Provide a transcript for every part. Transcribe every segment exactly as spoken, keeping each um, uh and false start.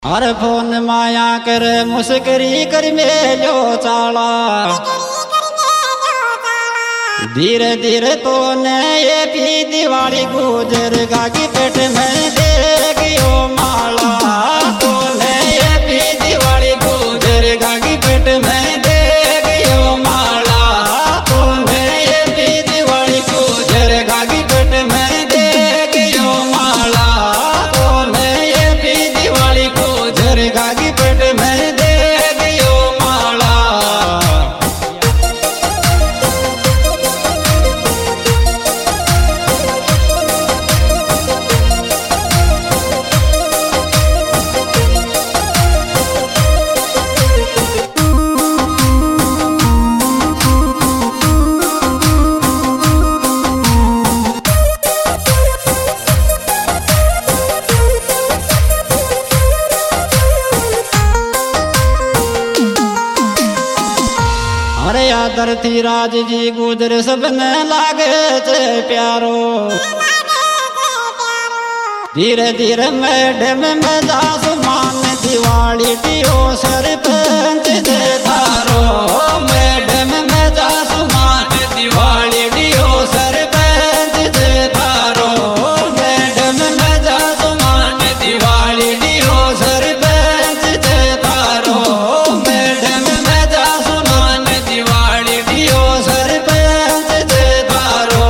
हर phone माया कर मुस्करी कर मेलो चाला धीरे धीरे तो ने ये भी दिवाली गुजर गागी पेट में देगियो माला तो ने ये भी दिवाली गुजर गागी पेट में देगियो माला तो ने ये भी दिवाली गुजर गागी पेट में देगियो माला तो ने ये भी दिवाली गुजर गागी पेट में देगियो माला। अरे यादर थी राज जी गुजर सबने लागे चे प्यारो धीरे धीरे मैडम में दास मान दिवाली टियो सरपंच दे धारो मैडम में दास मान दिवाली टियो सरपंच दे धारो मैडम में दास मान दिवाली टियो सरपंच दे धारो मैडम में दास मान दिवाली टियो सरपंच दे धारो।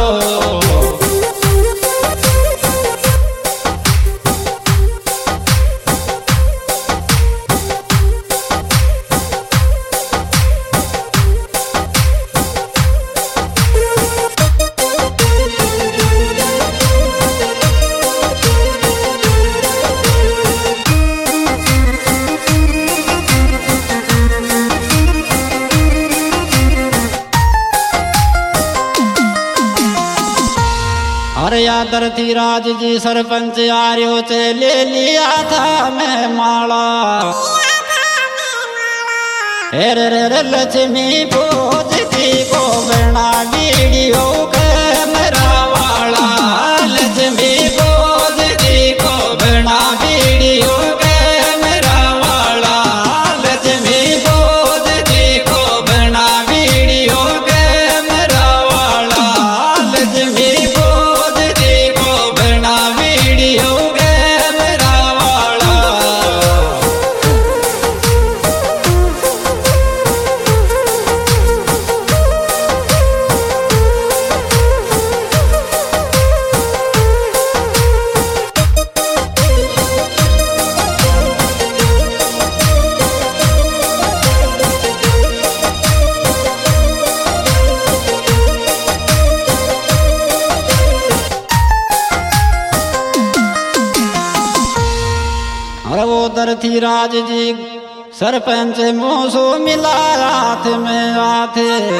अरे यादर थी राज जी सरपंच आर्यो चे ले लिया था मैं माला हेरे रे लक्ष्मी पूजती को बना वीडियो कैमरा वाला लक्ष्मी पूजती को बना वीडियो कैमरा वाला लक्ष्मी पूजती को बना वीडियो कैमरा वाला लक्ष्मी वीडियो कैमरा वाला। अरे वो दर थी राज जी सरपंच मोसो मिला हाथ में हाथ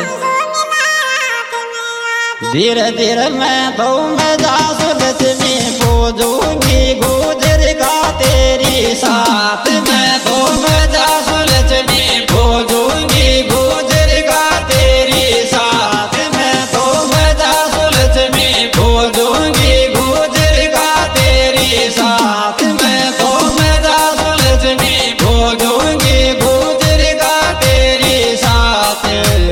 धीरे धीरे मैं तो मैं जासु लक्ष्मी पूजूंगी गुजर का तेरी साथ मैं तो मैं जासु लक्ष्मी पूजूंगी गुजर का तेरी साथ मैं तो मैं जासु लक्ष्मी पूजूंगी गुजर का तेरी साथ मैं तो लक्ष्मी भोजूंगी गुजर का तेरी साथ।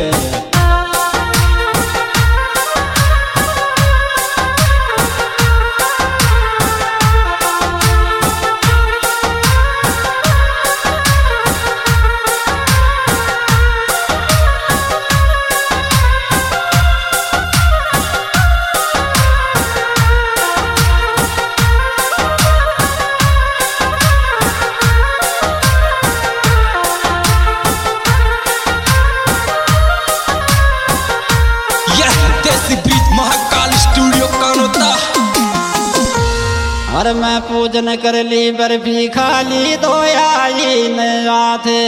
और मैं पूजन कर ली बर्फी खाली दो आई न आथे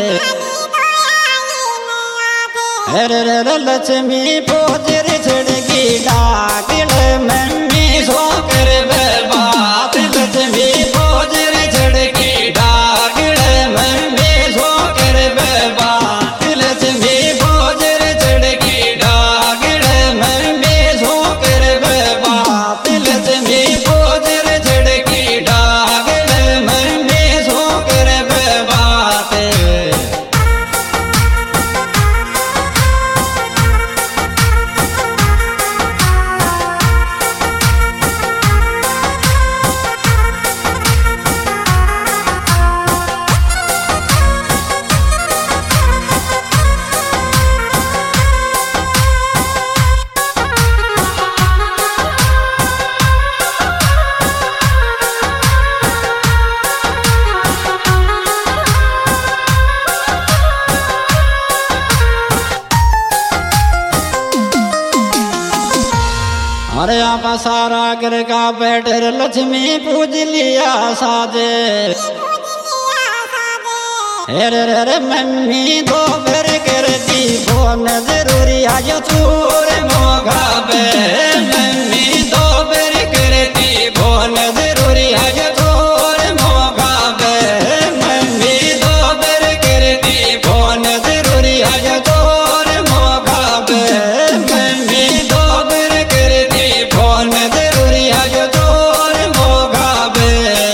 अरे रे लक्ष्मी पूजर छिड़की डाकिल मम्मी सो कर बात लक्ष्मी पूजर छिड़की डाकिल मम्मी सो कर बात लक्ष्मी पूजर छिड़की डाकिल मम्मी सो कर बात लक्ष्मी पूजर छिड़की डाकिल मम्मी सो कर पसारा कर का बैठर लक्ष्मी पूज लिया साजे हेरे रे मम्मी दो बेर कर दी फोन जरूरी आज चूर मोगा बे मम्मी दो बेर कर दी फोन जरूरी आज चूर मोगा बे मम्मी दो बेर कर दी फोन जरूरी आज चूर मोगा बे मम्मी दो बेर कर दी फोन जरूरी आज चूर मोगा बे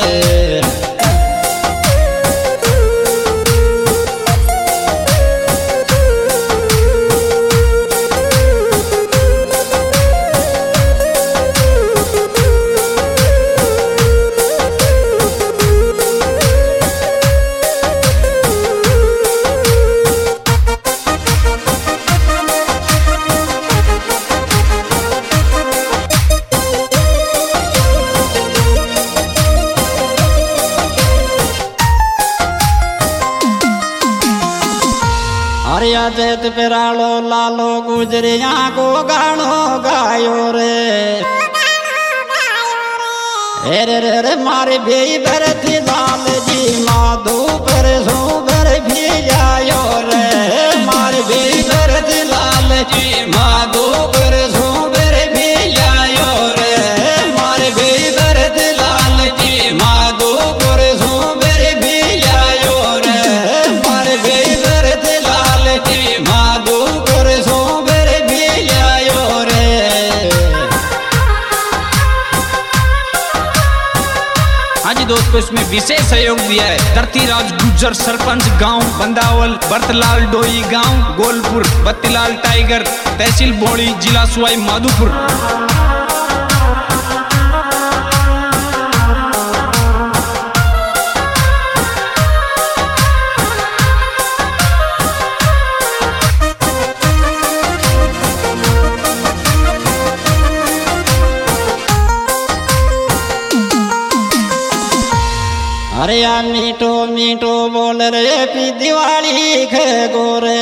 हरिया चैत पेरालो लालो गुजरिया को गानो गायो रे हेरे रे रे मारे बेई भरती लाल जी माधु पर सो भर भी जायो रे मारे बेई भरती लाल जी माधु पर सो भर भी जायो रे मारे बेई भरती लाल जी माधु पर सो भर भी जायो रे मारे बेई भरती माधु कर सो बेर भी आयो रे हाँ जी दोस्तों, इसमें विशेष सहयोग दिया है धरतीराज गुज्जर सरपंच गांव बंदावल बरतलाल डोई गांव गोलपुर बत्तीलाल टाइगर तहसील बोड़ी जिला सुवाई माधोपुर। अरे या मीठो मीठो बोल रे पी दिवाली खे गोरे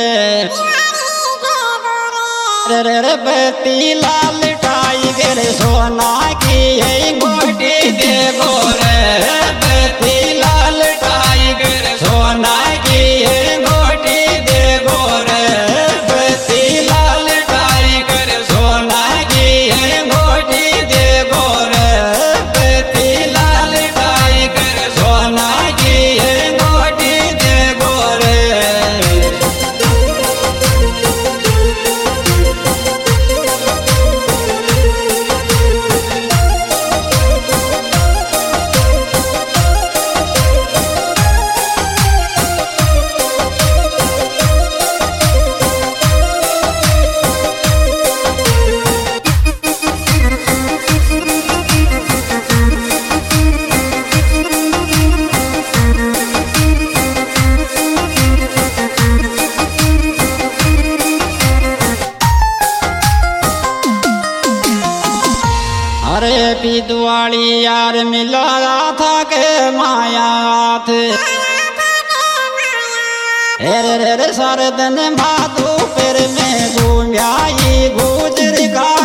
रे रे रे बत्ती लाल टाइगर सोना की है गोटी दे गोरे बत्ती लाल टाइगर सोना की है गोटी दे गोरे बत्ती लाल टाइगर सोना की है गोटी दे गोरे बत्ती लाल टाइगर सोना की है गोटी दे गोरे। अरे पी दुआली यार मिलाया था के माया थे हेरे रे रे सारे दिन माधो पेर में घूमियाई गुजर का